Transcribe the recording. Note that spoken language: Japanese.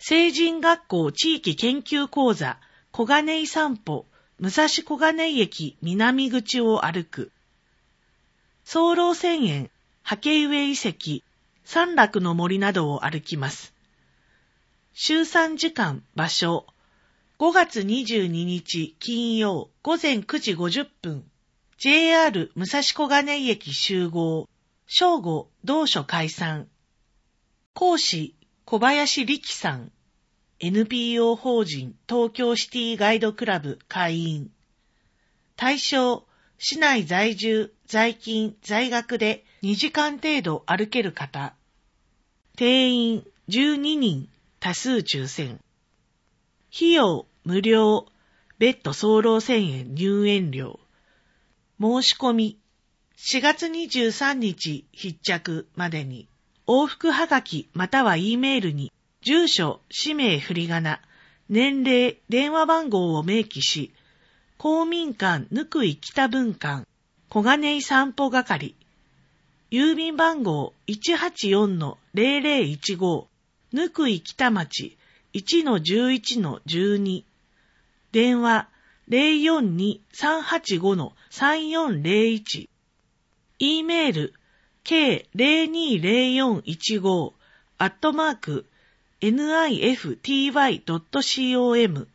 成人学校地域研究講座、小金井散歩、武蔵小金井駅南口を歩く。双楼千円、竹上遺跡、山楽の森などを歩きます。週3時間、場所。5月22日金曜午前9時50分。JR 武蔵小金井駅集合。正午、同所解散。講師、小林力さん。NPO 法人東京シティガイドクラブ会員。対象、市内在住、在勤、在学で2時間程度歩ける方。定員12人、多数抽選。費用無料、別途双楼1000円入園料。申し込み、4月23日必着までに、往復はがきまたは E メールに、住所、氏名振り仮名、年齢、電話番号を明記し、公民館ぬくい北分館、小金井散歩係、郵便番号 184-0015、ぬくい北町 1-11-12、電話 042-385-3401、E メール k020415 @nifty.com